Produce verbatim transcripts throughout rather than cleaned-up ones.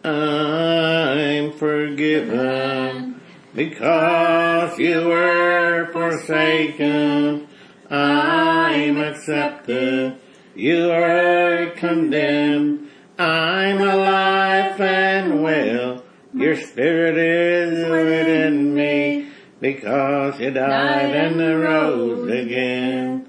I'm forgiven. Because you were forsaken, I'm accepted. You were condemned. I'm alive and well. Your spirit is within me. Because you died and rose again.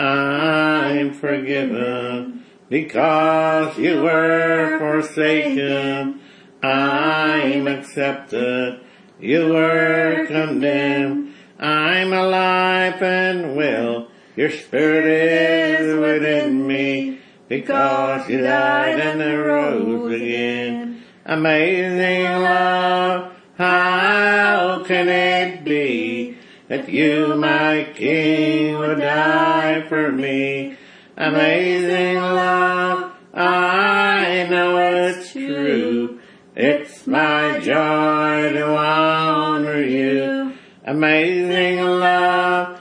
I'm forgiven. Because you were forsaken, I'm accepted. You were condemned. I'm alive and well. Your spirit is within me. Because you died and rose again. Amazing love, how can it be that you, my King, would die for me? Amazing love, I know it's true. It's my joy to honor you. Amazing love,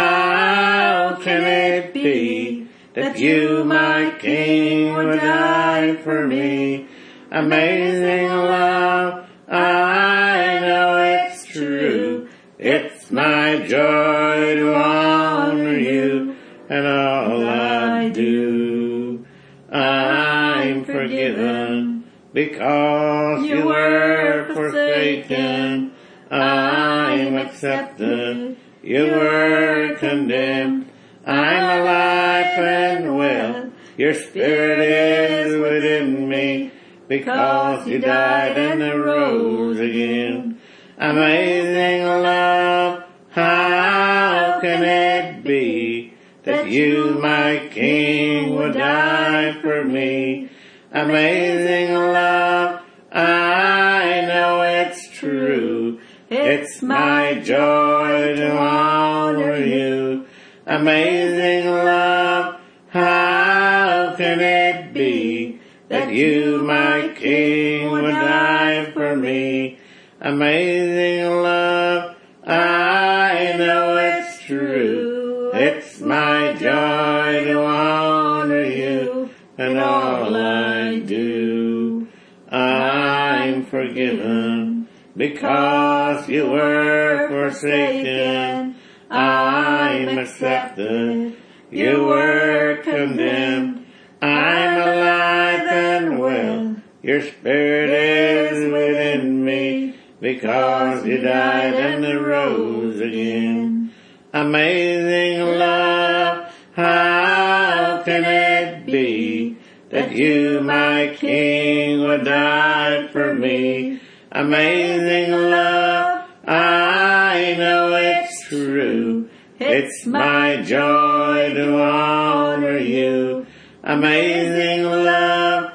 how can it be that you, my King, would die for me? Amazing love, I know it's true. It's my joy to honor you and all I do. I'm forgiven because you were forsaken. I'm accepted. You were condemned. I'm alive and well. Your spirit is within me because you died and rose again. Amazing love, how can it be that you, my King, would die for me? Amazing love, I know it's true. It's my joy to honor you. Amazing love, how can it be that you, my King, would die for me? Amazing love, I know it's true. It's my joy to honor you and all I do. I'm forgiven because you were forsaken. I'm accepted. You were condemned. I'm alive and well. Your spirit is within me because you died and rose again. Amazing love, how can it be that you, my King, would die for me? Amazing love, I know it's true. It's my joy to honor you. Amazing love,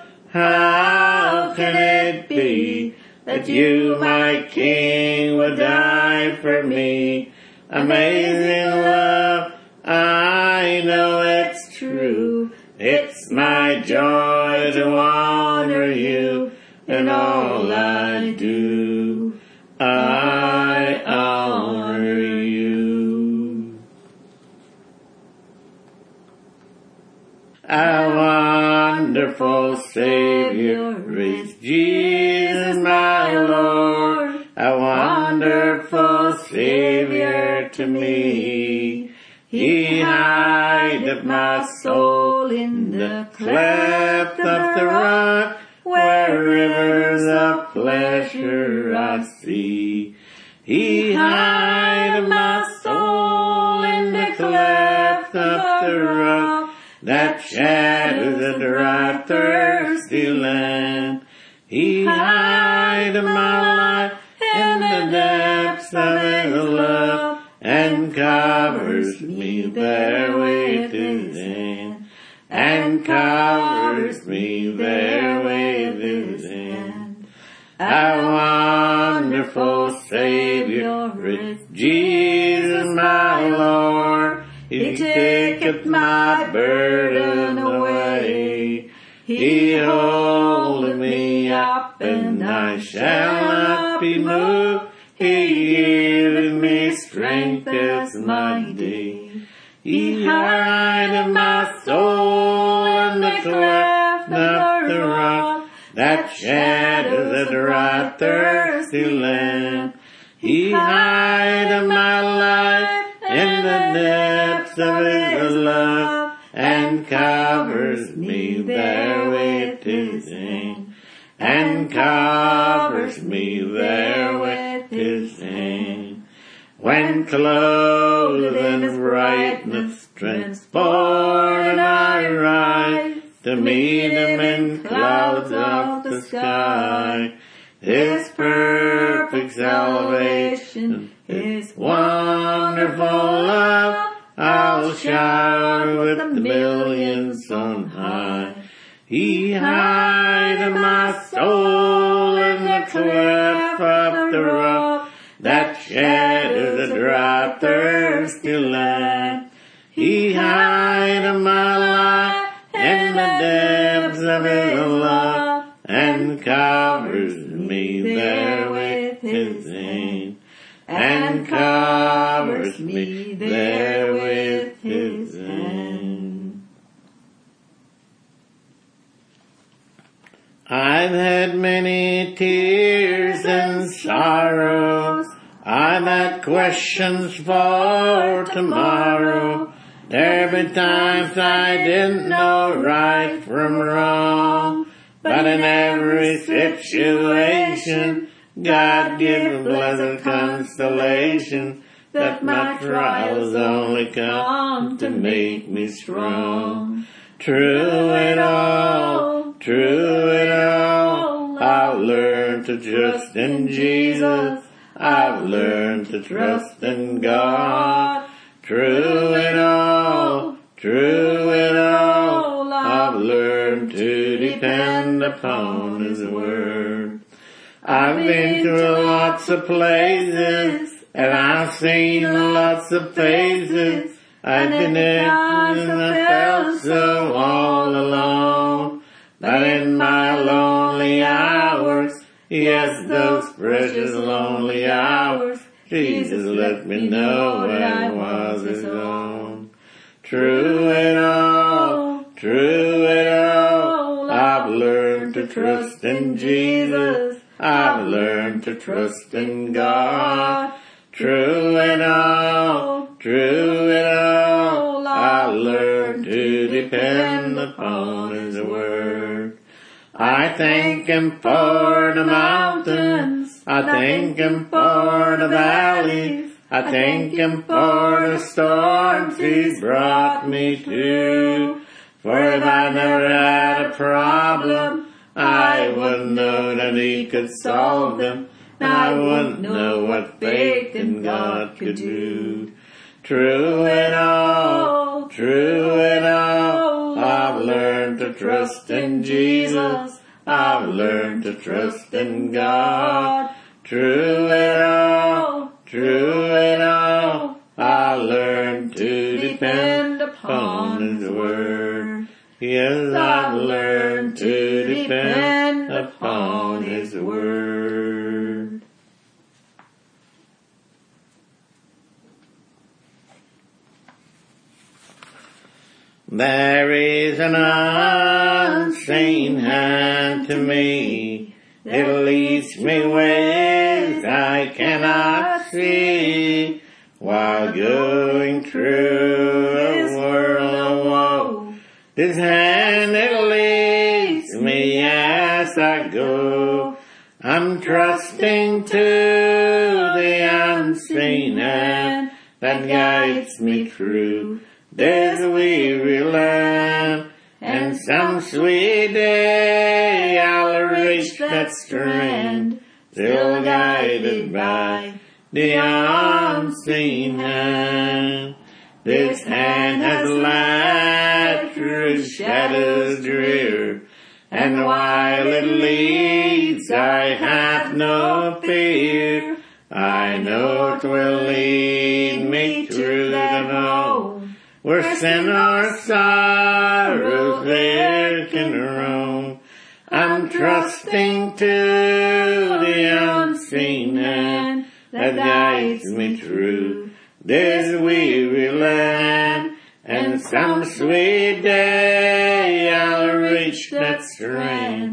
how can it be that you, my King, would die for me? Amazing love, I know it's true. It's my joy to honor you in all I do. I honor you. Our wonderful Savior is Jesus my Lord, a wonderful Savior to me. He hideth my soul in the cleft of the rock, where rivers of pleasure I see. He hideth my soul in the cleft of the rock, that shadows the dry, thirsty land. He hideth my life in the depths of His love, and covers me there with His hand, and covers me there with His hand. Our wonderful Savior is Jesus my Lord. He taketh my burden away. He holdeth me up, and I shall not be moved. He giveth me strength as my day. He hideth my soul in the cleft of the rock, that shadows a dry, thirsty land. He hid my life in the depths of His love, and covers me there with His hand, and covers me there with His hand. When clothed in brightness, transported I rise to meet Him in clouds of the sky. His perfect salvation, His wonderful love, I'll shower with the millions on high. He hid my soul in the cleft of the rock, that shadows a dry, thirsty land. He hid my life in the depths of His love, and covers me there with His hand, and covers me there with His hand. I've had many tears and sorrows, I've had questions for tomorrow. There been times I didn't know right from wrong, but in every situation, God gives a blessed constellation, that my trials only come to make me strong. Through it all, through it all, I've learned to trust in Jesus. I've learned to trust in God. Through it all, through it all, I've learned to depend upon His word. I've been to lots of places, and I've seen lots of faces. I've been in and I felt so all alone. But in my lonely hours, yes, those precious lonely hours, Jesus let me know that I was His own. Through it all, through it all, I've learned to trust in Jesus. I've learned to trust in God. Through it all, through it all, I've learned to depend upon His word. I thank Him for the mountains, I thank Him for the valleys, I thank Him for the storms He's brought me through. For if I never had a problem, I wouldn't know that He could solve them, and I wouldn't know what faith in God could do. Through it all, through it all, I've learned to trust in Jesus. I've learned to trust in God. Through it all, through it all, I learned to depend upon His word. Yes, I've learned to depend upon His word. There is an unseen hand to me, it leads me ways I cannot see, while going through a world of woe. His hand, it leads me as I go. I'm trusting to the unseen hand that guides me through this weary land, and some sweet day I'll reach that strand, still guided by the unseen hand. This hand has led through shadows drear, and while it leads I have no fear. I know it will lead me through the home, where sin or sorrows there can roam. I'm trusting to the unseen hand that guides me through this weary land, and some sweet day I'll reach that strand,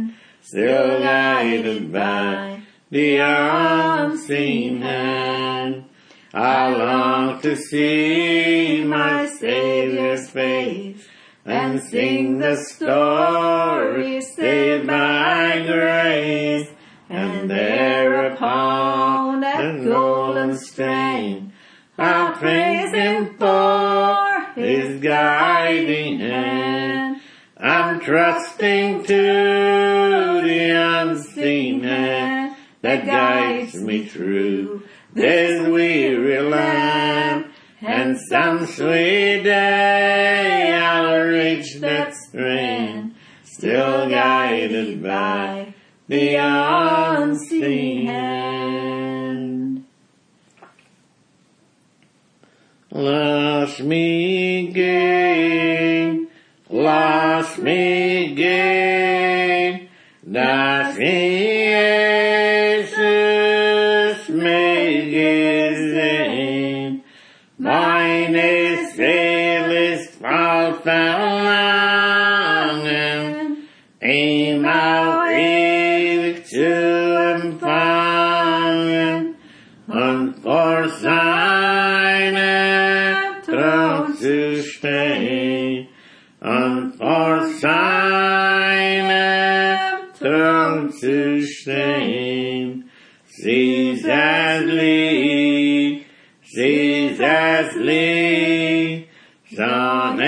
still guided by the unseen hand. I long to see my Savior's face and sing the story saved by grace. And there upon that golden strain, I'll praise Him for His guiding hand. I'm trusting to the unseen hand that guides me through this weary land. And some sweet day I'll reach that strand, still guided by the unseen hand. Lost me again, lost me again, das Jesus mich gesehen. Meine Seele ist voll Verlangen, ihm auch ewig zu empfangen und vor seinem Thron zu stehen, und vor seinem Thron zu stehen. Jesus lieb, Jesus lieb, zo'n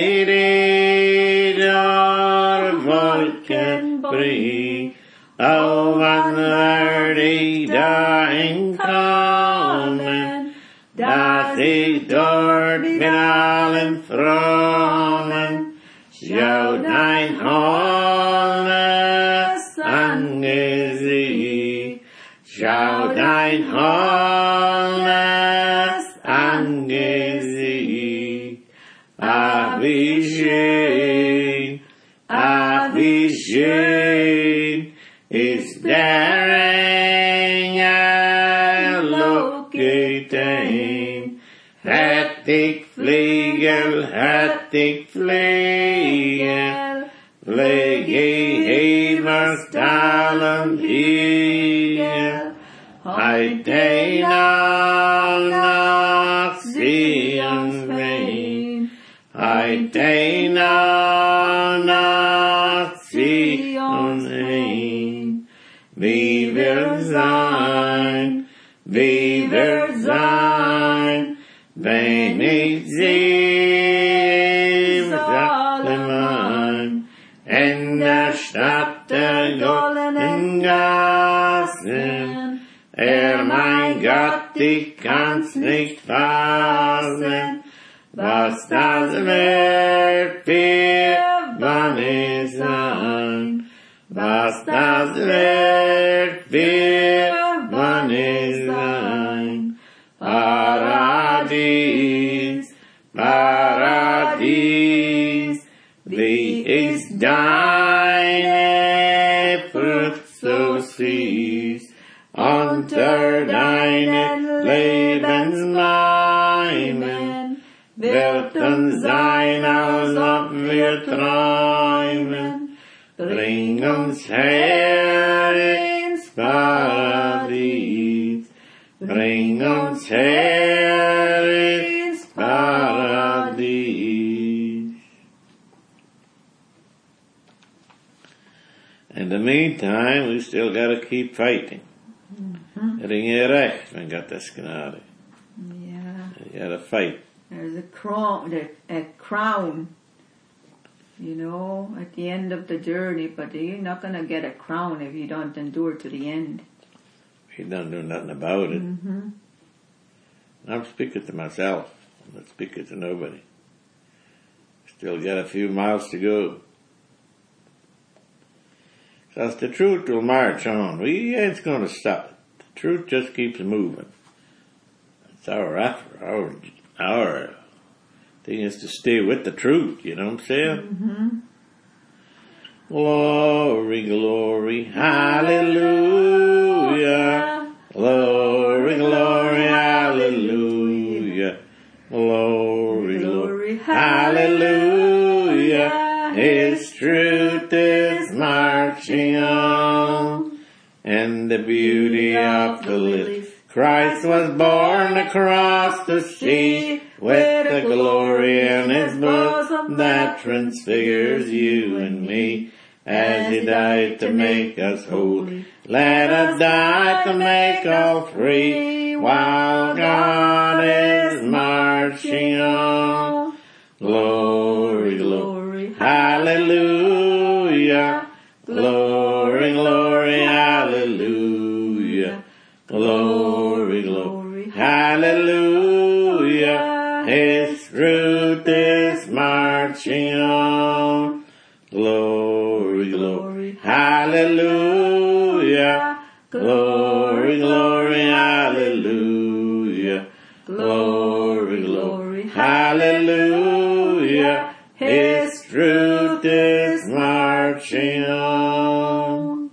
door Wolken brief, oh wanneer dahin kommen, dass ich dort mit allen Frommen schau dein holdes Angesicht, schau dein holdes Angesicht. Ach, wie schön, ach, wie schön ist der Engel losgetan. Hätt ich Flügel, hätt ich Flügel, flieg ich Himmels Talen Hügel. Heute noch nach Sions Wein, heute noch nach Sions Wein. Wie wird sein, wie wird sein, wenn ich sie allein in der Stadt der goldenen Gassen. Er, mein Gott, ich kann's nicht fassen, was das wird für wann sein, was das wird für wann sein. Paradies, Paradies, wie ist deine Frucht so süß, unter deinen Lebensleimen wird uns sein, als ob wir träumen. Bring uns her ins Paradies, bring uns her ins Paradies. In the meantime, we still got to keep fighting. Mm-hmm. Het is niet recht van Gottes genade. Yeah. You gotta fight. There's a crown, a crown, you know, at the end of the journey, but you're not going to get a crown if you don't endure to the end. You don't do nothing about it. Mm-hmm. I'm speaking to myself. I'm not speaking to nobody. Still got a few miles to go. Because the truth will march on. We ain't going to stop it. The truth just keeps moving. It's our effort. Our, our thing is to stay with the truth, you know what I'm saying? Mm-hmm. Glory, glory, hallelujah. Glory, glory, hallelujah. Glory, glory, hallelujah. His truth is marching on. and the beauty of the lilies. Christ was born across the sea with the glory in his bosom that transfigures you and me. As he died to make us holy, let us die to make all free, while God is marching on. Glory, glory, hallelujah. Glory, glory, hallelujah. Glory, glory, hallelujah. His truth is marching on. Glory, glory, hallelujah. Glory, glory, hallelujah. Glory, glory, hallelujah. His truth is marching on.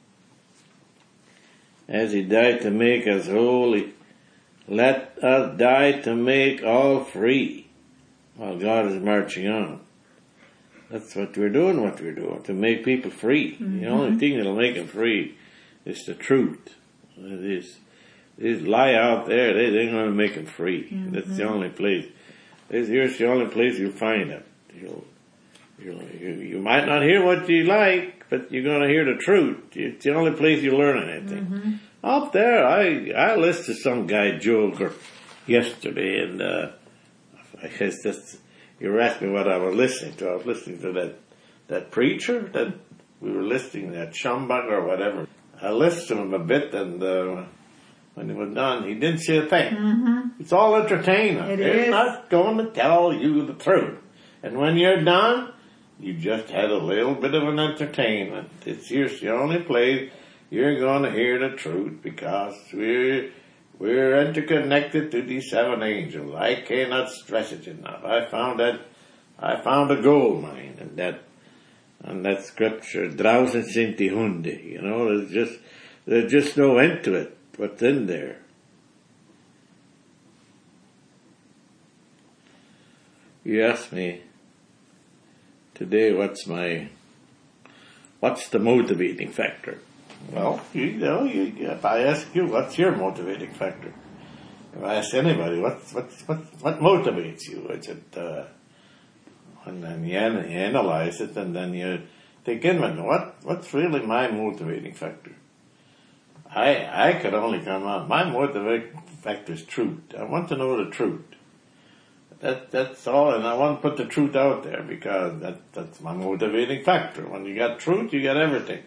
As he died to make us holy, let us die to make all free, while God is marching on. That's what we're doing, what we're doing, to make people free. Mm-hmm. The only thing that'll make them free is the truth. This, this lie out there, they, they're going to make them free. Mm-hmm. That's the only place. This here's the only place you'll find it. You'll, you'll, you, you might not hear what you like, but you're going to hear the truth. It's the only place you learn anything. Mm-hmm. Up there, I, I listened to some guy joker yesterday, and uh, I guess that's, you were asking me what I was listening to. I was listening to that, that preacher that we were listening to, that Schumbach or whatever. I listened to him a bit, and uh, when he was done, he didn't say a thing. Mm-hmm. It's all entertainment. It They're is. not going to tell you the truth. And when you're done, you just had a little bit of an entertainment. It's here's the only place you're going to hear the truth, because we're we're interconnected to these seven angels. I cannot stress it enough. I found that I found a gold mine in that and that scripture. Draußen sind die Hunde. You know, there's just there's just no end to it. What's in there? You asked me today, what's my what's the motivating factor? Well, you know, you, if I ask you, what's your motivating factor? If I ask anybody, what what what what motivates you? Is it, uh, and then you, an- you analyze it, and then you think inward, what what's really my motivating factor? I I could only come out. My motivating factor is truth. I want to know the truth. That that's all, and I want to put the truth out there, because that that's my motivating factor. When you got truth, you got everything.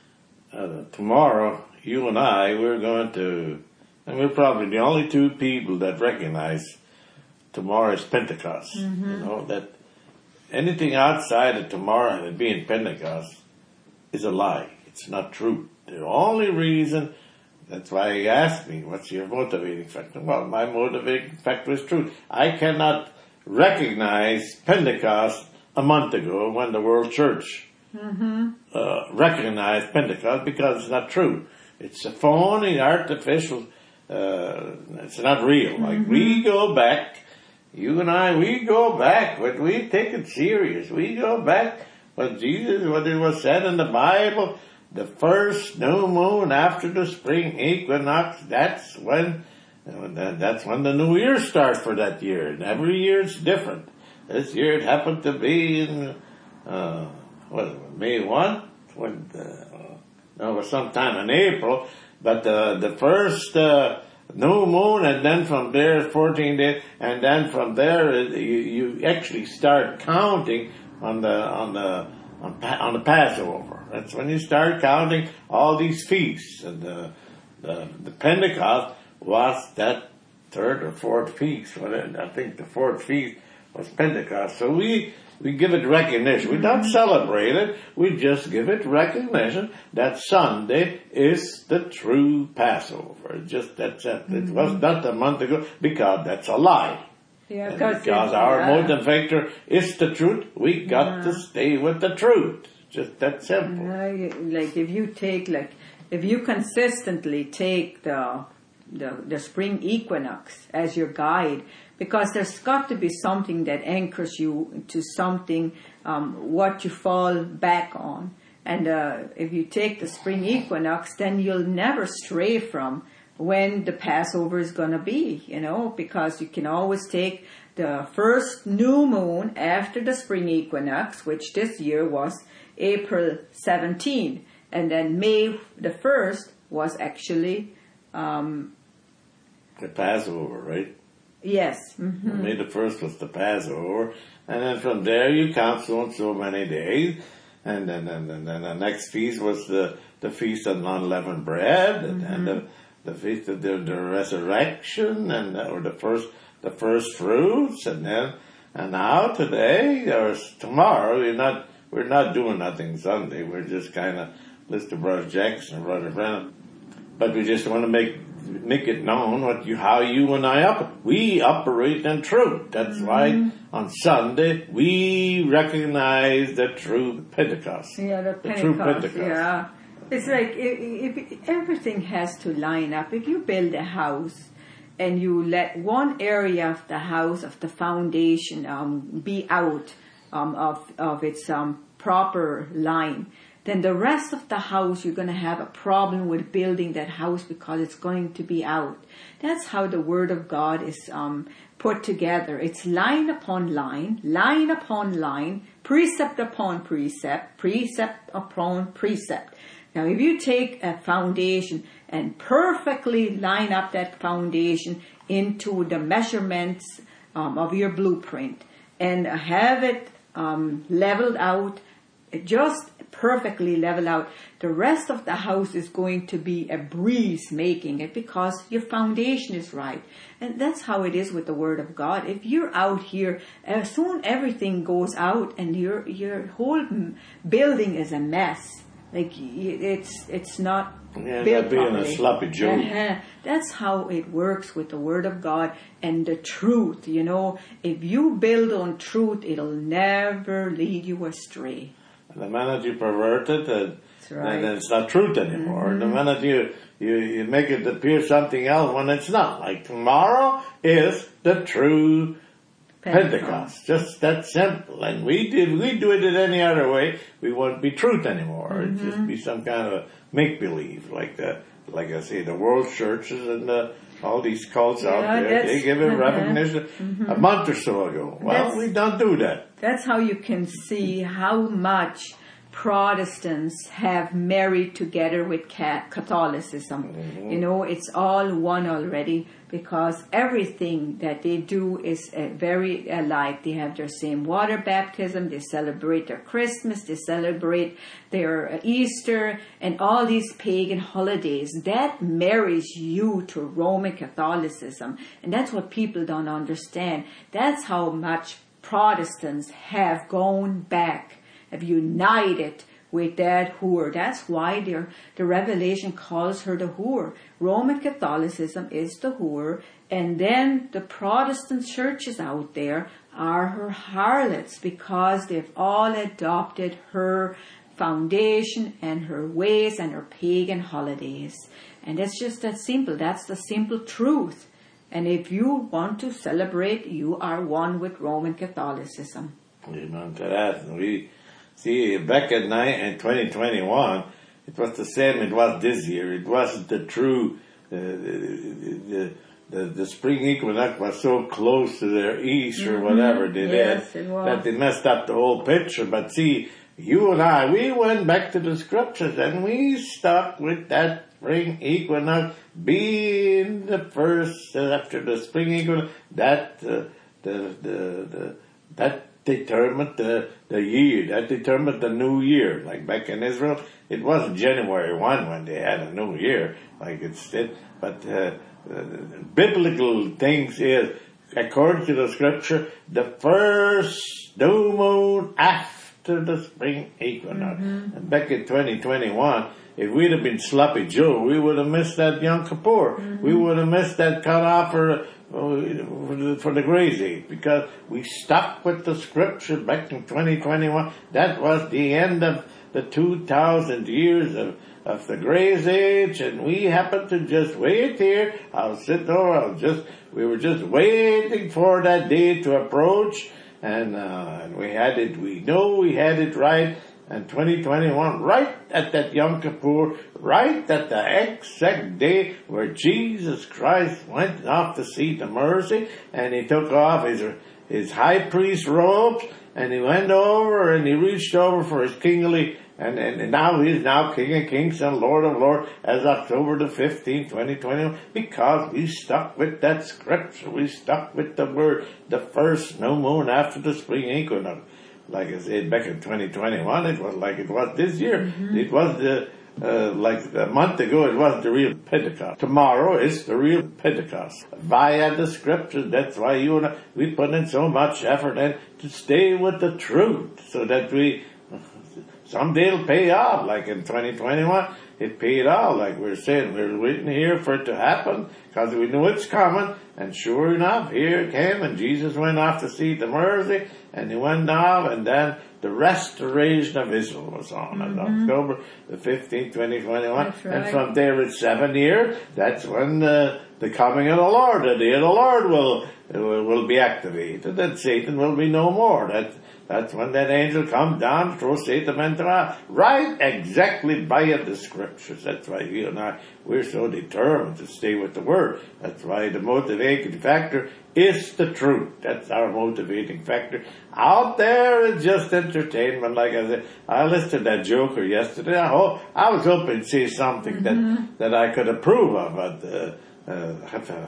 Uh, tomorrow, you and I, we're going to, and we're probably the only two people that recognize tomorrow is Pentecost. Mm-hmm. You know, that anything outside of tomorrow and it being Pentecost is a lie. It's not true. The only reason, that's why you asked me, what's your motivating factor? Well, my motivating factor is truth. I cannot recognize Pentecost a month ago when the World Church Mm-hmm. Uh, recognize Pentecost, because it's not true. It's a phony, artificial, uh, it's not real. Mm-hmm. Like, we go back, you and I, we go back, but we take it serious. We go back, what Jesus, what it was said in the Bible, the first new moon after the spring equinox, that's when, that's when the new year starts for that year. And every year it's different. This year it happened to be in, uh, what, May first? When, uh, no, it was sometime in April, but, uh, the first, uh, new moon, and then from there, fourteen days, and then from there, you, you actually start counting on the, on the, on, on the Passover. That's when you start counting all these feasts, and the, the, the Pentecost was that third or fourth feast. I think the fourth feast was Pentecost. So we, We give it recognition. We don't celebrate it. We just give it recognition that Sunday is the true Passover. It's just that's it. It mm-hmm. was not a month ago, because that's a lie. Yeah, because our yeah. motivator is the truth. We got yeah. to stay with the truth. Just that simple. Yeah, like if you take like if you consistently take the the the spring equinox as your guide. Because there's got to be something that anchors you to something, um, what you fall back on. And uh, if you take the spring equinox, then you'll never stray from when the Passover is going to be, you know, because you can always take the first new moon after the spring equinox, which this year was April seventeenth, and then May the first was actually um, the Passover, right? Yes. Mm-hmm. May the first was the Passover, and then from there you count so and so many days, and then and then, then the next feast was the, the feast of unleavened bread, and, mm-hmm. and the the feast of the, the resurrection, and or the first the first fruits, and then and now today or tomorrow we're not we're not doing nothing Sunday. We're just kind of listen to Brother Jackson and Brother Brennan, but we just want to make make it known what you how you and I operate. We operate in truth. That's mm-hmm. why on Sunday we recognize the true Pentecost. Yeah, the Pentecost. The true Pentecost. Yeah. It's like if, if everything has to line up. If you build a house and you let one area of the house, of the foundation, um, be out um, of of its um, proper line, then the rest of the house you're going to have a problem with building that house because it's going to be out. That's how the Word of God is um, put together. It's line upon line, line upon line, precept upon precept, precept upon precept. Now, if you take a foundation and perfectly line up that foundation into the measurements um, of your blueprint and have it um, leveled out, just perfectly leveled out, the rest of the house is going to be a breeze making it because your foundation is right. And that's how it is with the Word of God. If you're out here, as soon everything goes out and your your whole building is a mess. Like it's it's not yeah, built being properly. a sloppy Joe. Uh-huh. That's how it works with the Word of God and the truth. You know, if you build on truth, it'll never lead you astray. The minute you pervert it, uh, right. then it's not truth anymore. Mm-hmm. The minute you, you you make it appear something else when it's not. Like tomorrow is the true Pentecost. Pentecost. Just that simple. And we did we do it in any other way, we won't be truth anymore. Mm-hmm. It'd just be some kind of make believe, like the like I say, the world churches and the, all these cults yeah, out there. They give it uh-huh. recognition mm-hmm. a month or so ago. Well, that's, we don't do that. That's how you can see how much Protestants have married together with Catholicism. Mm-hmm. You know, it's all one already because everything that they do is uh, very alike. They have their same water baptism, they celebrate their Christmas, they celebrate their uh, Easter, and all these pagan holidays. That marries you to Roman Catholicism. And that's what people don't understand. That's how much Protestants have gone back, have united with that whore. That's why the Revelation calls her the whore. Roman Catholicism is the whore, and then the Protestant churches out there are her harlots because they've all adopted her foundation and her ways and her pagan holidays. And it's just that simple. That's the simple truth. And if you want to celebrate, you are one with Roman Catholicism. Amen to that. We see, back at night in twenty twenty-one, it was the same it was this year. It wasn't the true, uh, the, the the spring equinox was so close to their east or mm-hmm. whatever they yes, did it was. that they messed up the whole picture. But see, you and I, we went back to the scriptures and we stuck with that spring equinox being the first uh, after the spring equinox. That uh, the the the that. determined the, the year, that determined the new year. Like back in Israel, it wasn't January first when they had a new year, like it's it, but uh, uh, biblical things is, according to the scripture, the first new moon after the spring equinox. Mm-hmm. And back in twenty twenty-one, if we'd have been sloppy Joe, we would have missed that Yom Kippur. Mm-hmm. We would have missed that cutoff for for the grace age, because we stuck with the scripture back in twenty twenty-one. That was the end of the two thousand years of, of the grace age, and we happened to just wait here. I'll sit there, I'll just, we were just waiting for that day to approach, and, uh, and we had it, we know we had it right, And twenty twenty-one, right at that Yom Kippur, right at the exact day where Jesus Christ went off the seat of mercy, and he took off his his high priest robes, and he went over and he reached over for his kingly, and, and, and now he's now King of Kings and Lord of Lords as October the fifteenth, twenty twenty-one, because we stuck with that scripture. We stuck with the word, the first new moon after the spring equinox. Like I said, back in twenty twenty-one, it was like it was this year. Mm-hmm. It was the, uh, like a month ago, it was the real Pentecost. Tomorrow is the real Pentecost. Via the scriptures, that's why you and I, we put in so much effort in to stay with the truth, so that we, someday it'll pay off. Like in twenty twenty-one, it paid off. Like we're saying, we're waiting here for it to happen, because we knew it's coming. And sure enough, here it came, and Jesus went off to seat of mercy, and he went off, and then the restoration of Israel was on. Mm-hmm. On October the fifteenth, twenty twenty-one. Right. And from there it's seven years. That's when the, the coming of the Lord, the day of the Lord will, will, will be activated, and Satan will be no more. That's, that's when that angel comes down, throws Satan into the right exactly by the scriptures. That's why you and I, we're so determined to stay with the word. That's why the motivating factor is the truth. That's our motivating factor. Out there is just entertainment. Like I said, I listened to that Joker yesterday. I hope, I was hoping to see something mm-hmm. that, that I could approve of, but, uh, uh,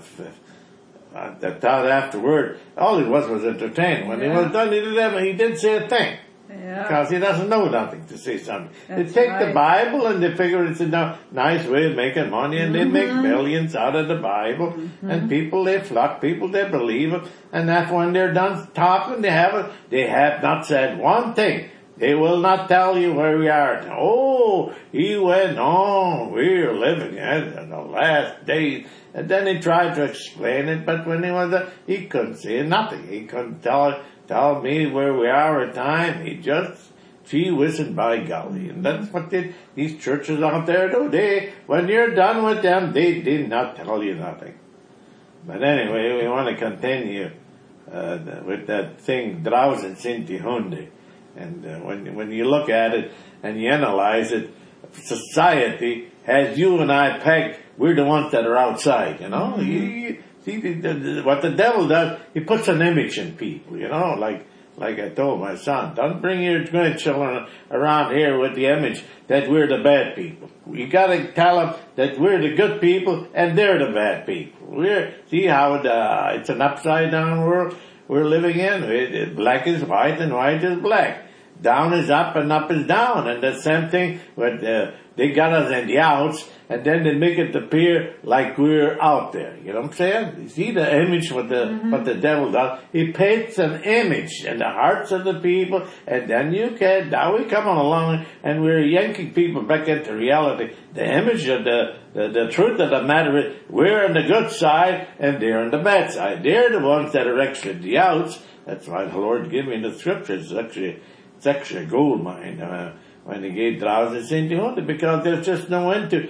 Uh, that thought afterward, all he was was entertaining. When yeah. he was done, he did, he did say a thing. Yeah. Because he doesn't know nothing to say something. That's they take right. the Bible and they figure it's a no, nice way of making money, and mm-hmm. they make millions out of the Bible. Mm-hmm. And people, they flock, people, they believe it. And that when they're done talking, they haven't, they have not said one thing. They will not tell you where we are. Oh, he went on. We're living in the last days. And then he tried to explain it, but when he was there, he couldn't say nothing. He couldn't tell tell me where we are at time. He just gee whizzing by golly. And that's what they, these churches out there do. They, when you're done with them, they did not tell you nothing. But anyway, we want to continue uh, with that thing, draußen sind die Hunde. And uh, when when you look at it and you analyze it, society has you and I pegged. We're the ones that are outside, you know. Mm-hmm. You, you, see, the, the, the, what the devil does, he puts an image in people, you know. Like like I told my son, don't bring your grandchildren around here with the image that we're the bad people. You got to tell them that we're the good people and they're the bad people. We're see how the, it's an upside down world we're living in. It, it, black is white and white is black. Down is up and up is down. And the same thing with, uh, they got us in the outs, and then they make it appear like we're out there. You know what I'm saying? You see the image, what the, mm-hmm. what the devil does? He paints an image in the hearts of the people, and then you can, now we come along and we're yanking people back into reality. The image of the, the, the truth of the matter is, we're on the good side and they're on the bad side. They're the ones that are actually the outs. That's why the Lord gave me the scriptures. It's actually, it's actually a gold mine, uh, when he gave draußen sind die Hunde, because there's just no end to,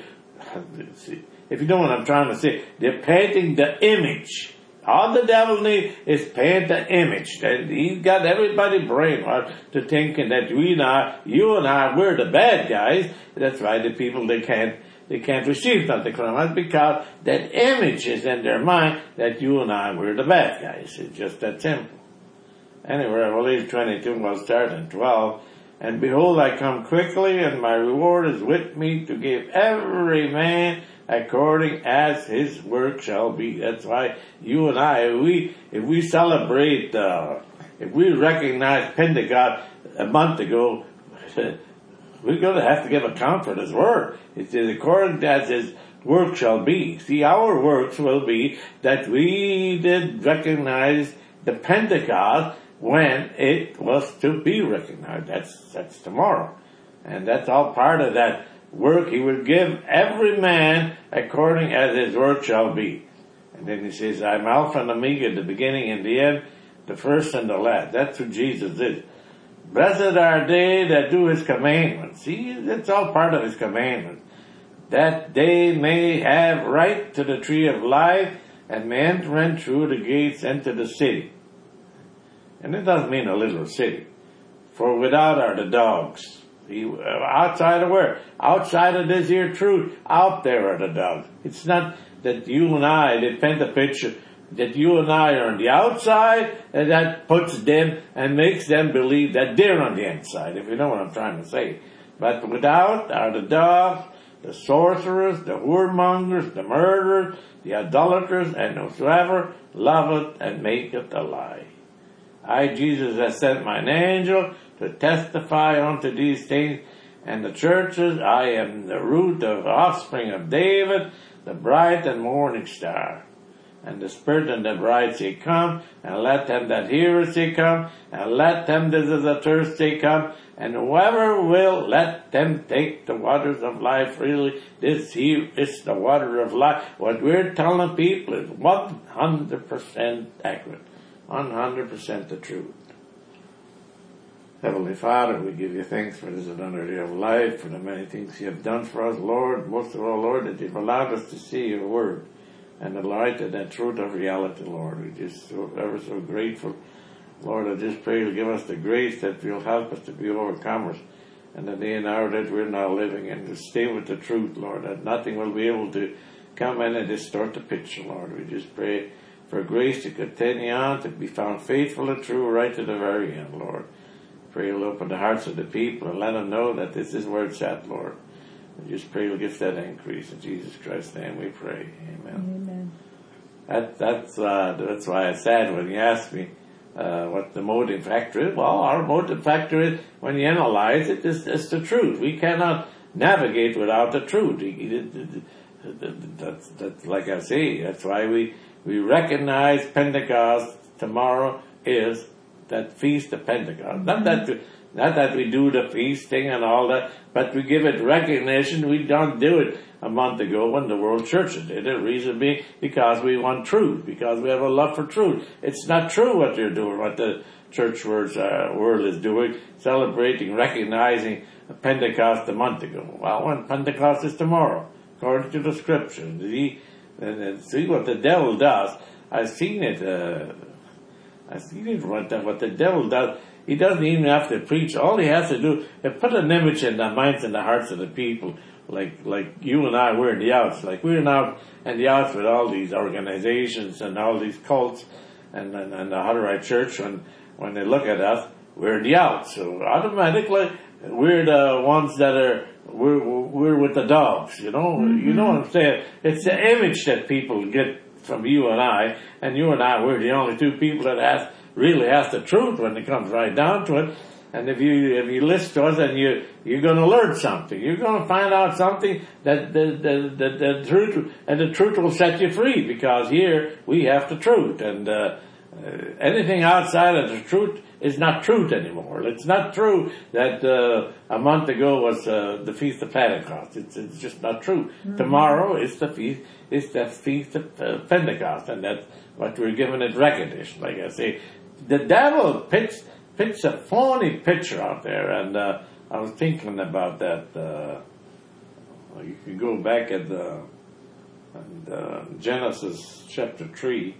if you know what I'm trying to say, they're painting the image. All the devil needs is paint the image. And he's got everybody brainwashed to thinking that we now, you and I, we're the bad guys. That's why the people, they can't, they can't receive nothing from us, because that image is in their mind that you and I, we're the bad guys. It's just that simple. Anyway, Revelation twenty-two will start in twelve. And behold, I come quickly, and my reward is with me to give every man according as his work shall be. That's why you and I, if we, if we celebrate, uh, if we recognize Pentecost a month ago, we're going to have to give account for his word. It says, according as his work shall be. See, our works will be that we did recognize the Pentecost when it was to be recognized. That's, that's tomorrow. And that's all part of that work. He will give every man according as his work shall be. And then he says, I'm Alpha and Omega, the beginning and the end, the first and the last. That's who Jesus is. Blessed are they that do his commandments. See, that's all part of his commandments. That they may have right to the tree of life and may enter in through the gates into the city. And it doesn't mean a little city. For without are the dogs. He, uh, outside of where? Outside of this here truth. Out there are the dogs. It's not that you and I, they paint the picture that you and I are on the outside, and that puts them and makes them believe that they're on the inside, if you know what I'm trying to say. But without are the dogs, the sorcerers, the whoremongers, the murderers, the idolaters, and whosoever loveth and maketh a lie. I, Jesus, have sent mine angel to testify unto these things, and the churches. I am the root of offspring of David, the bright and morning star. And the Spirit and the bride say, come, and let them that hear it say, come, and let them that is athirst say, come, and whoever will, let them take the waters of life freely. This here is the water of life. What we're telling people is one hundred percent accurate, one hundred percent the truth. Heavenly Father, we give you thanks for this another day of life, for the many things you have done for us, Lord. Most of all, Lord, that you've allowed us to see your word and the light and that truth of reality, Lord. We're just so, ever so grateful. Lord, I just pray you'll give us the grace that you'll help us to be overcomers in the day and hour that we're now living in, to stay with the truth, Lord, that nothing will be able to come in and distort the picture, Lord. We just pray for grace to continue on, to be found faithful and true right to the very end, Lord. Pray you'll open the hearts of the people and let them know that this is where it's at, Lord. We just pray you'll give that increase. In Jesus Christ's name we pray. Amen. Amen. That, that's, uh, that's why I said when you asked me uh, what the motive factor is, well, our motive factor is, when you analyze it, is, is the truth. We cannot navigate without the truth. That's, that's like I say, that's why we, we recognize Pentecost tomorrow is that feast of Pentecost. Not that, not that we do the feasting and all that, but we give it recognition. We don't do it a month ago when the world churches did it. Reason being, because we want truth, because we have a love for truth. It's not true what you're doing, what the church world, uh, world is doing, celebrating, recognizing Pentecost a month ago. Well, when Pentecost is tomorrow, according to the scriptures. See, and, and see what the devil does. I've seen it, uh, I've seen it what the, what the devil does. He doesn't even have to preach. All he has to do is put an image in the minds and the hearts of the people, like like you and I, we're in the outs. Like we're now in the outs with all these organizations and all these cults and, and, and the Hutterite Church. When, when they look at us, we're in the outs. So automatically, we're the ones that are, we're, we're with the dogs, you know? Mm-hmm. You know what I'm saying? It's the image that people get from you and I, and you and I, we're the only two people that has, really has the truth when it comes right down to it. And if you if you listen to us, and you you're going to learn something, you're going to find out something that the the, the the truth, and the truth will set you free. Because here we have the truth, and uh, uh, anything outside of the truth is not truth anymore. It's not true that uh, a month ago was uh, the Feast of Pentecost. It's it's just not true. Mm-hmm. Tomorrow is the feast. It's the Feast of uh, Pentecost, and that's what we're giving it recognition. Like I say, the devil picks. It's a phony picture out there, and uh, I was thinking about that. Uh, you can go back at the and, uh, Genesis chapter three.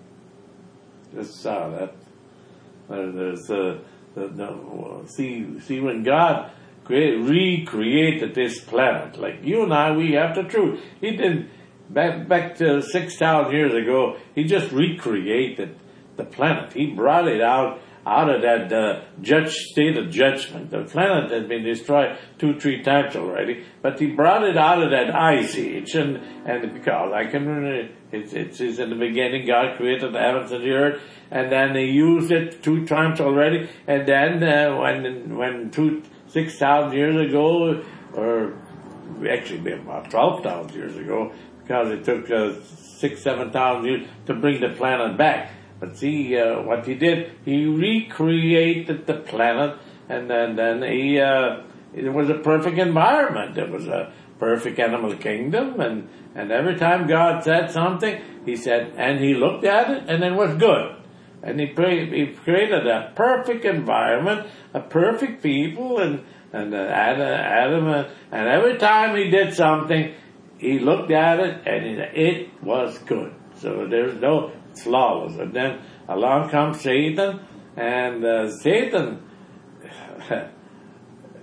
Just saw that. Uh, there's uh, the, the, see see when God created, recreated this planet. Like you and I, we have the truth. He didn't back back to six thousand years ago. He just recreated the planet. He brought it out. Out of that uh, judge state of judgment. The planet has been destroyed two, three times already, but he brought it out of that ice age, and and because I can remember, it's, it's, it's in the beginning God created the heavens and the earth, and then he used it two times already, and then uh, when when two six thousand years ago, or actually about twelve thousand years ago, because it took uh, six seven thousand years to bring the planet back. But see, uh, what he did, he recreated the planet, and then, then he, uh, it was a perfect environment. It was a perfect animal kingdom, and, and every time God said something, he said, and he looked at it, and it was good. And he, pre- he created a perfect environment, a perfect people, and, and uh, Adam, Adam uh, and every time he did something, he looked at it, and it, it was good. So there's no flawless. And then along comes Satan, and uh, Satan, he,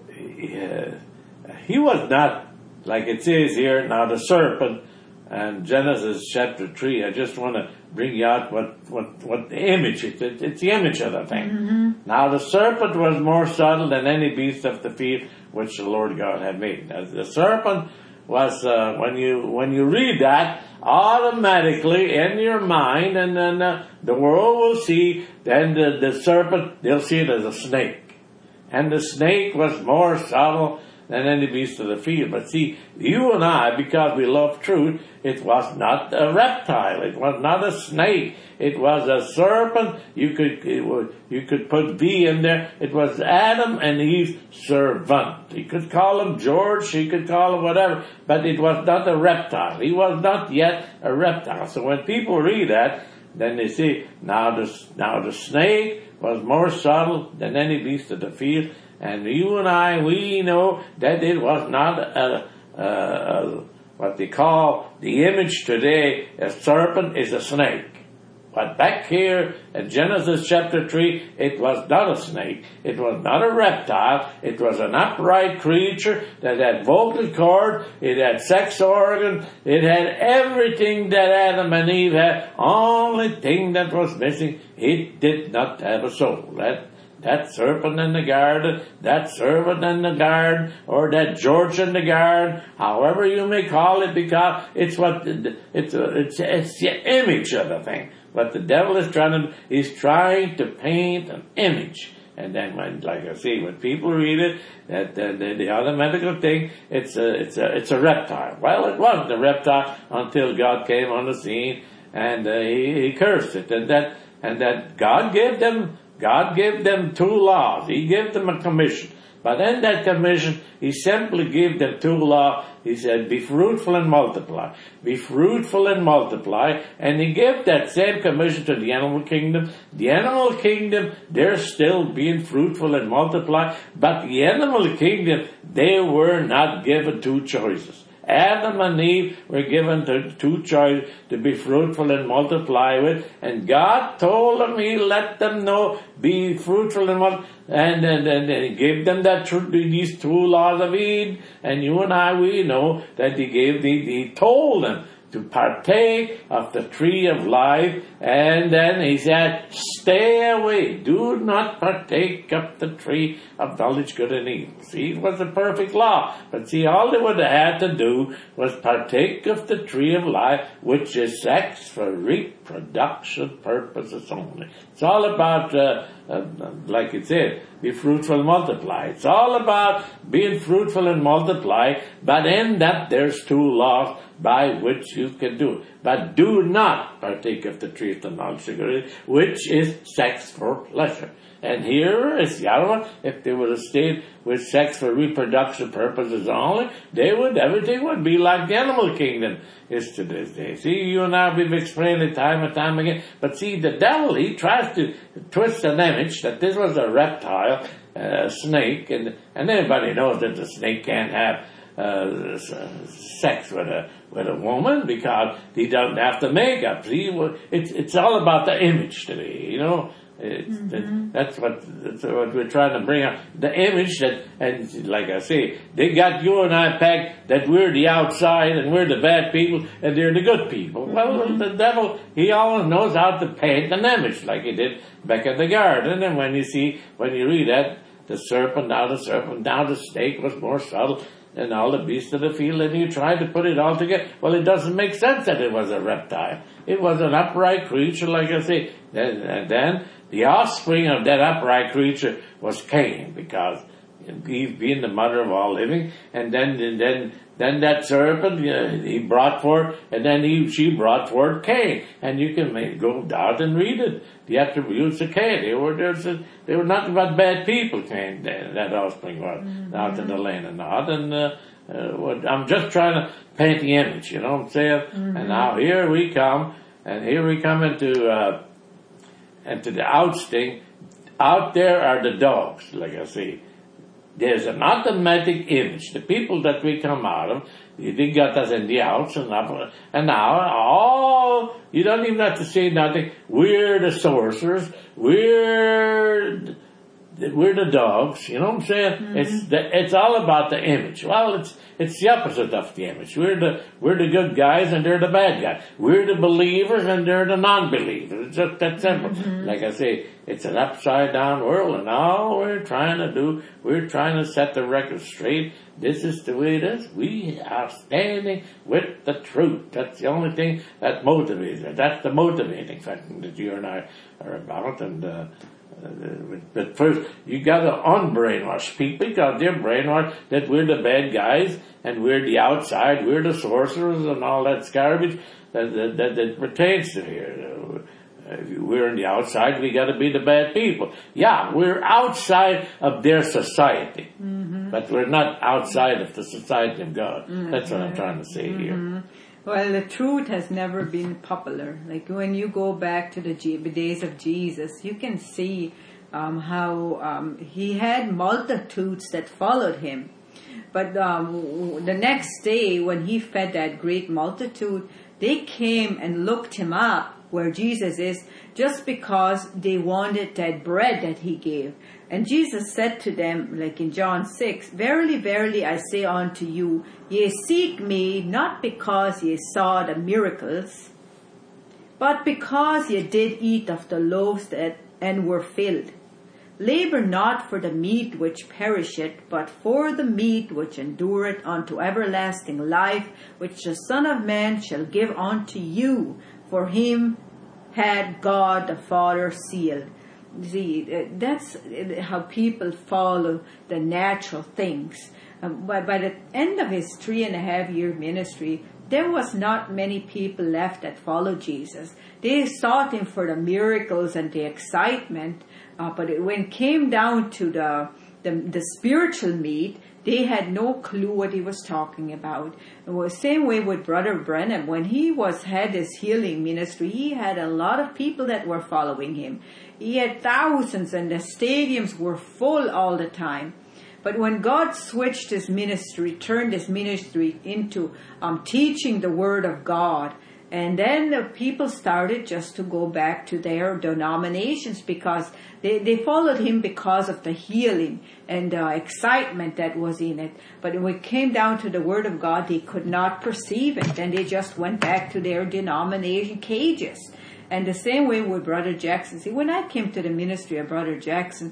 uh, he was not, like it says here, now the serpent, and Genesis chapter three, I just want to bring you out what, what, what the image is. It, it's the image of the thing. Mm-hmm. Now the serpent was more subtle than any beast of the field which the Lord God had made. Now, the serpent was, uh, when you when you read that, automatically in your mind, and then uh, the world will see, then the, the serpent, they'll see it as a snake. And the snake was more subtle than any beast of the field. But see, you and I, because we love truth, it was not a reptile. It was not a snake. It was a serpent. You could it was, you could put V in there. It was Adam and Eve's servant. He could call him George. He could call him whatever. But it was not a reptile. He was not yet a reptile. So when people read that, then they see, now the, now the snake was more subtle than any beast of the field. And you and I, we know that it was not a, a, a, what they call the image today. A serpent is a snake. But back here in Genesis chapter three, it was not a snake. It was not a reptile. It was an upright creature that had vocal cord. It had sex organ. It had everything that Adam and Eve had. Only thing that was missing, it did not have a soul. That That serpent in the garden, that serpent in the garden, or that George in the garden, however you may call it, because it's what it's it's it's the image of the thing. What the devil is trying to, he's trying to paint an image. And then when, like I say, when people read it, that the, the, the automatic thing, it's a, it's a, it's a reptile. Well, it wasn't a reptile until God came on the scene and uh, he, he cursed it. And that, and that God gave them, God gave them two laws. He gave them a commission. But in that commission, he simply gave them two laws. He said, be fruitful and multiply. Be fruitful and multiply. And he gave that same commission to the animal kingdom. The animal kingdom, they're still being fruitful and multiply. But the animal kingdom, they were not given two choices. Adam and Eve were given the two choices to be fruitful and multiply with, and God told them, He let them know, be fruitful and multiply, and then and, and He gave them that these two laws of Eden, and you and I, we know that He gave, the, He told them to partake of the tree of life, and then He said, stay away, do not partake of the tree of knowledge, good and evil. See, it was a perfect law, but see, all they would have had to do was partake of the tree of life, which is sex for reproduction purposes only. It's all about, uh, uh, like it said, be fruitful and multiply. It's all about being fruitful and multiply, but in that there's two laws by which you can do it. But do not partake of the tree of the knowledge of good, which is sex for pleasure. And here is the other one. If they would have stayed with sex for reproduction purposes only, they would, everything would be like the animal kingdom is to this day. See, you and I, we've explained it time and time again. But see, the devil, he tries to twist an image that this was a reptile, a snake, and, and everybody knows that the snake can't have Uh, sex with a with a woman because he doesn't have to make up. See, it's it's all about the image today, you know. It's, mm-hmm. That's what that's what we're trying to bring up. The image that, and like I say, they got you and I pegged that we're the outside and we're the bad people and they're the good people. Mm-hmm. Well, the devil, he always knows how to paint an image like he did back in the garden. And when you see, when you read that, the serpent, now the serpent, now the snake was more subtle and all the beasts of the field, and you try to put it all together. Well, it doesn't make sense that it was a reptile. It was an upright creature, like I say. And then the offspring of that upright creature was Cain, because Eve being the mother of all living, and then and then then that serpent, you know, he brought forth, and then he she brought forth Cain, and you can make, go down and read it. The attributes of Cain, they were a, they were nothing but bad people. Cain, that offspring was mm-hmm. out in the land of Nod, and uh, uh, what, I'm just trying to paint the image, you know what I'm saying? Mm-hmm. And now here we come, and here we come into uh, into the ousting. Out there are the dogs, like I say. There's an automatic image. The people that we come out of, they got us in the outs and up, and now all, you don't even have to say nothing. We're the sorcerers. We're we're the dogs, you know what I'm saying? Mm-hmm. It's the, it's all about the image. Well, it's it's the opposite of the image. We're the we're the good guys and they're the bad guys. We're the believers and they're the non-believers. It's just that simple. Mm-hmm. Like I say, it's an upside down world, and all we're trying to do, we're trying to set the record straight. This is the way it is. We are standing with the truth. That's the only thing that motivates us. That's the motivating factor that you and I are about. And uh, uh, but first, you got to unbrainwash people, because they're brainwashed that we're the bad guys and we're the outside, we're the sorcerers and all that garbage that that, that, that pertains to here. If we're on the outside, we got to be the bad people. Yeah, we're outside of their society, mm-hmm. but we're not outside of the society of God. Mm-hmm. That's what I'm trying to say mm-hmm. here. Well, the truth has never been popular. Like when you go back to the days of Jesus, you can see um, how um, he had multitudes that followed him. But um, the next day, when he fed that great multitude, they came and looked him up where Jesus is, just because they wanted that bread that he gave. And Jesus said to them, like in John six, "Verily, verily, I say unto you, ye seek me not because ye saw the miracles, but because ye did eat of the loaves that, and were filled. Labor not for the meat which perisheth, but for the meat which endureth unto everlasting life, which the Son of Man shall give unto you. For him had God the Father sealed." See, that's how people follow the natural things. Um, by, by the end of his three and a half year ministry, there was not many people left that followed Jesus. They sought him for the miracles and the excitement, uh, but it, when it came down to the, the the spiritual meat, they had no clue what he was talking about. It was the same way with Brother Branham. When he was had his healing ministry, he had a lot of people that were following him. He had thousands, and the stadiums were full all the time. But when God switched his ministry, turned his ministry into um, teaching the Word of God, and then the people started just to go back to their denominations, because they, they followed him because of the healing and the excitement that was in it. But when it came down to the Word of God, they could not perceive it, and they just went back to their denomination cages. And the same way with Brother Jackson. See, when I came to the ministry of Brother Jackson,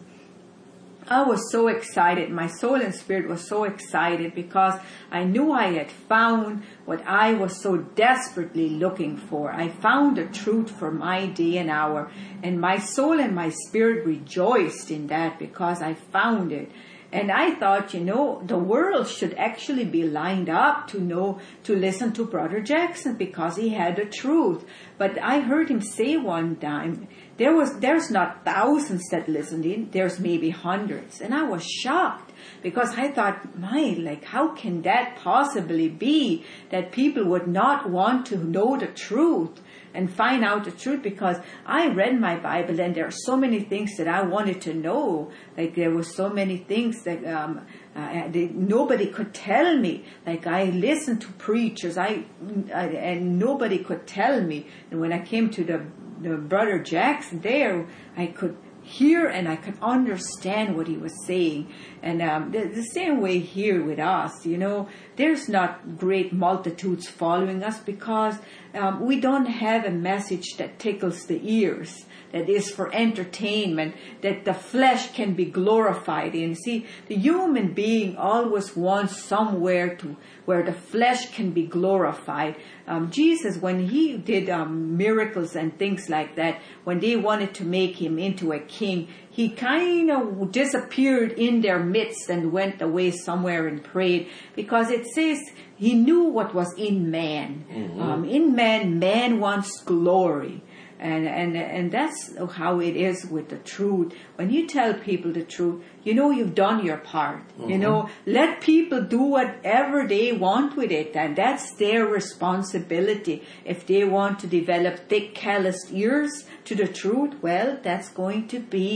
I was so excited. My soul and spirit was so excited, because I knew I had found what I was so desperately looking for. I found the truth for my day and hour. And my soul and my spirit rejoiced in that, because I found it. And I thought, you know, the world should actually be lined up to know, to listen to Brother Jackson, because he had the truth. But I heard him say one time, there was, there's not thousands that listened in, there's maybe hundreds. And I was shocked, because I thought, my, like, how can that possibly be, that people would not want to know the truth and find out the truth? Because I read my Bible, and there are so many things that I wanted to know. Like, there were so many things that um, uh, they, nobody could tell me. Like, I listened to preachers, I, I and nobody could tell me. And when I came to the, the Brother Jackson there, I could hear and I could understand what he was saying. And um, the, the same way here with us, you know, there's not great multitudes following us, because um, we don't have a message that tickles the ears, that is for entertainment, that the flesh can be glorified in. See, the human being always wants somewhere to where the flesh can be glorified. Um, Jesus, when he did um, miracles and things like that, when they wanted to make him into a king, he kind of disappeared in their midst and went away somewhere and prayed, because it says he knew what was in man. Mm-hmm. Um, in man, man wants glory. And, and and that's how it is with the truth. When you tell people the truth, you know you've done your part. Mm-hmm. You know, let people do whatever they want with it, and that's their responsibility. If they want to develop thick, calloused ears to the truth, well, that's going to be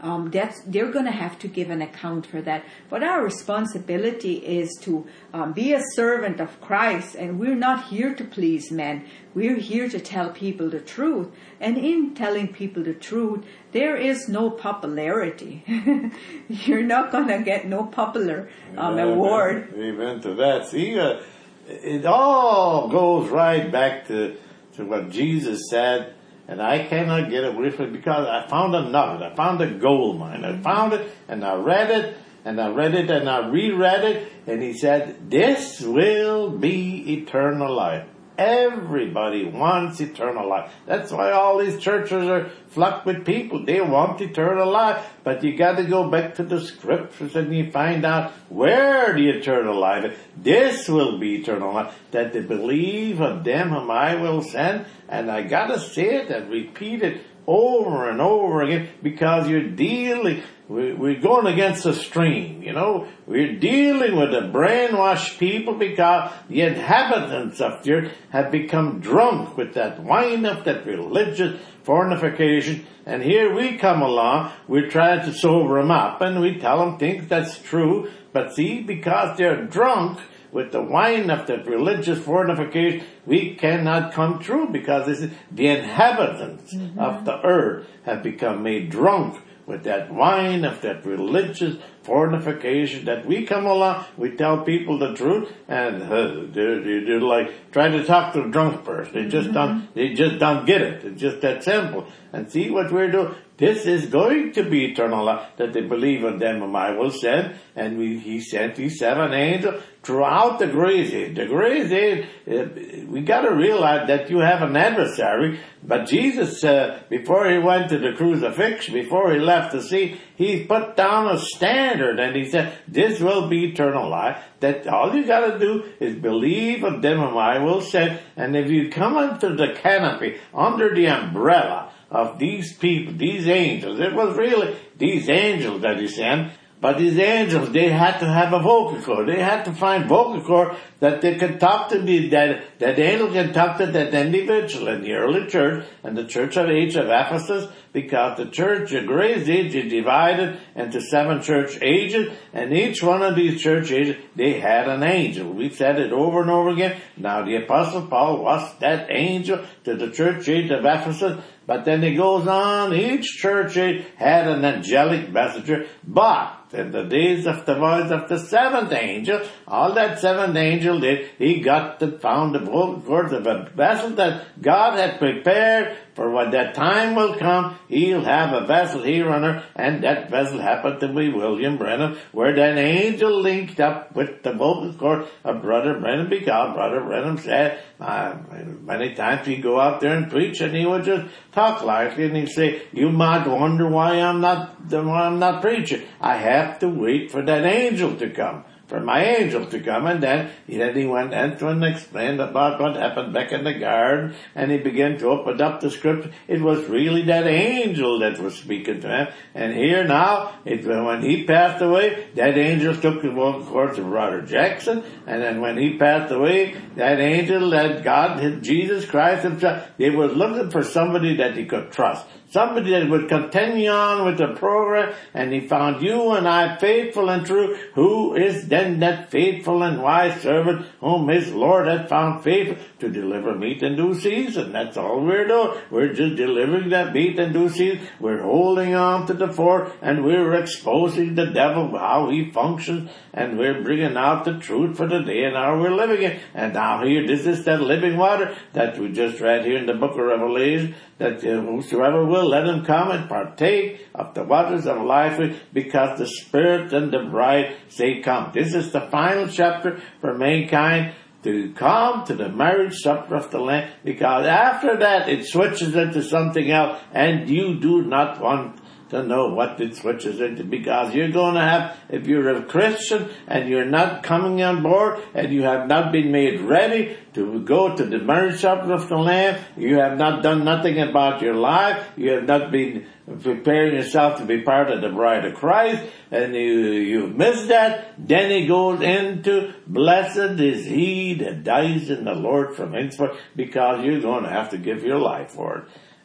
um, that's they're going to have to give an account for that. But our responsibility is to um, be a servant of Christ, and we're not here to please men. We're here to tell people the truth. And in telling people the truth, there is no popularity. You're not going to get no popular um, Amen. award. Amen to that. See, uh, it all goes right back to, to what Jesus said, and I cannot get away from it because I found a nugget. I found a gold mine. I found it, and I read it, and I read it, and I reread it, and he said, this will be eternal life. Everybody wants eternal life. That's why all these churches are flocked with people. They want eternal life. But you got to go back to the scriptures and you find out where the eternal life is. This will be eternal life, that they believe on them whom I will send. And I got to say it and repeat it over and over again, because you're dealing, we're going against the stream, you know. We're dealing with the brainwashed people because the inhabitants of the earth have become drunk with that wine of that religious fornication. And here we come along, we're trying to sober them up, and we tell them things that's true. But see, because they're drunk with the wine of that religious fornication, we cannot come true, because this is, the inhabitants mm-hmm. of the earth have become made drunk with that wine of that religious fornication. That we come along, we tell people the truth, and uh, they're, they're like trying to talk to a drunk person. They just mm-hmm. don't, they just don't get it. It's just that simple. And see what we're doing. This is going to be eternal life, that they believe on them whom I will send. And we, he sent these seven angels throughout the grace age. The grace age, uh, we got to realize that you have an adversary. But Jesus, uh, before he went to the crucifixion, before he left the sea, he put down a standard, and he said, this will be eternal life. That all you got to do is believe on them whom I will send. And if you come under the canopy, under the umbrella of these people, these angels, it was really these angels that he sent. But these angels, they had to have a vocal cord. They had to find vocal cord that they could talk to the, that, that angel can talk to that individual. In the early church, and the church of age of Ephesus, because the church, the grace age, is divided into seven church ages, and each one of these church ages, they had an angel. We've said it over and over again. Now the Apostle Paul was that angel to the church age of Ephesus, but then it goes on, each church age had an angelic messenger, but in the days of the voice of the seventh angel, all that seventh angel did, he got to found the vocal cords of a vessel that God had prepared for when that time will come. He'll have a vessel here on earth, and that vessel happened to be William Branham, where that angel linked up with the vocal cord of Brother Branham, because Brother Branham said, uh, many times he'd go out there and preach, and he would just talk lightly, and he'd say, you might wonder why I'm not, why I'm not preaching. I have to wait for that angel to come. For my angel to come, and then he, then he went into and explained about what happened back in the garden, and he began to open up the scripture. It was really that angel that was speaking to him. And here now, it, when he passed away, that angel took the vocal cords of Brother Jackson, and then when he passed away, that angel, that God, Jesus Christ himself, they was looking for somebody that he could trust. Somebody that would continue on with the program, and he found you and I faithful and true. Who is then that faithful and wise servant whom his Lord had found faithful to deliver meat in due season? That's all we're doing. We're just delivering that meat in due season. We're holding on to the fort, and we're exposing the devil, how he functions, and we're bringing out the truth for the day and hour we're living in. And now here, this is that living water that we just read here in the book of Revelation, that uh, whosoever will, let him come and partake of the waters of life, because the Spirit and the bride say, come. This is the final chapter for mankind, to come to the marriage supper of the Lamb, because after that it switches into something else, and you do not want to know what it switches into, because you're going to have, if you're a Christian and you're not coming on board and you have not been made ready to go to the marriage supper of the Lamb, you have not done nothing about your life, you have not been preparing yourself to be part of the bride of Christ, and you, you've missed that, then he goes into, blessed is he that dies in the Lord from henceforth, because you're going to have to give your life for it.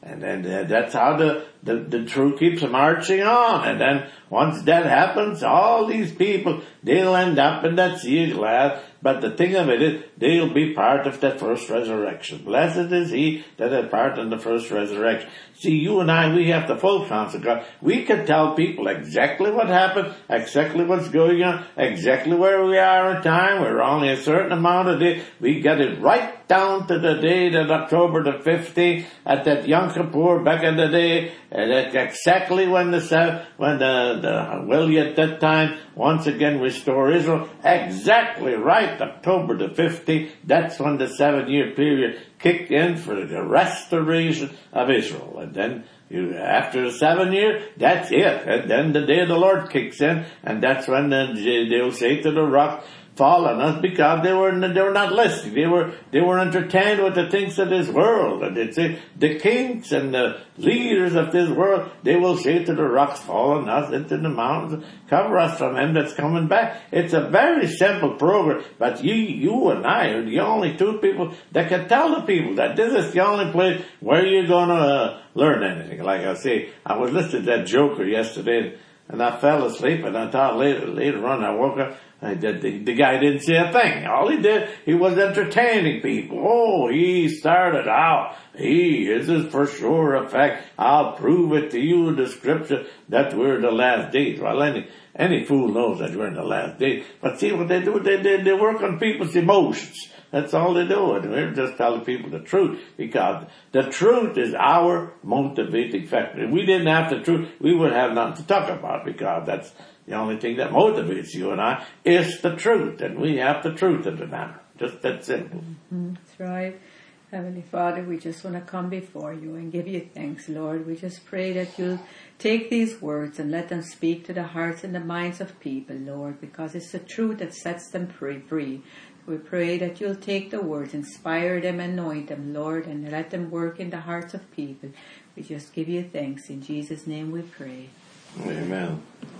And then uh, that's how the, the, the truth keeps marching on. And then once that happens, all these people, they'll end up in that sea of glass. But the thing of it is, they'll be part of that first resurrection. Blessed is he that is part in the first resurrection. See, you and I, we have the full counsel of God. We can tell people exactly what happened, exactly what's going on, exactly where we are in time. We're only a certain amount of days. We get it right down to the day that October the fifteenth, at that Yom Kippur back in the day, and that's exactly when the when the, the will you at that time once again restore Israel. Exactly right, October the fifteenth. That's when the seven-year period kicked in for the restoration of Israel. And then you, after the seven years, that's it. And then the day of the Lord kicks in, and that's when the, they'll say to the rock, fall on us, because they were they were not listening. They were they were entertained with the things of this world. And they say the kings and the leaders of this world, they will say to the rocks, fall on us into the mountains, cover us from him that's coming back. It's a very simple program, but you you and I are the only two people that can tell the people that this is the only place where you're going to uh, learn anything. Like I say, I was listening to that Joker yesterday, and I fell asleep, and I thought later later on I woke up. I did, the, the guy didn't say a thing. All he did, he was entertaining people. Oh, he started out. He, this is for sure a fact. I'll prove it to you in the scripture that we're in the last days. Well, any, any fool knows that we're in the last days. But see what they do? They, they, they work on people's emotions. That's all they do. And we're just telling people the truth, because the truth is our motivating factor. If we didn't have the truth, we would have nothing to talk about, because that's the only thing that motivates you and I is the truth, and we have the truth in the matter. Just that simple. Mm-hmm. That's right. Heavenly Father, we just want to come before you and give you thanks, Lord. We just pray that you'll take these words and let them speak to the hearts and the minds of people, Lord, because it's the truth that sets them free. free. We pray that you'll take the words, inspire them, anoint them, Lord, and let them work in the hearts of people. We just give you thanks. In Jesus' name we pray. Amen.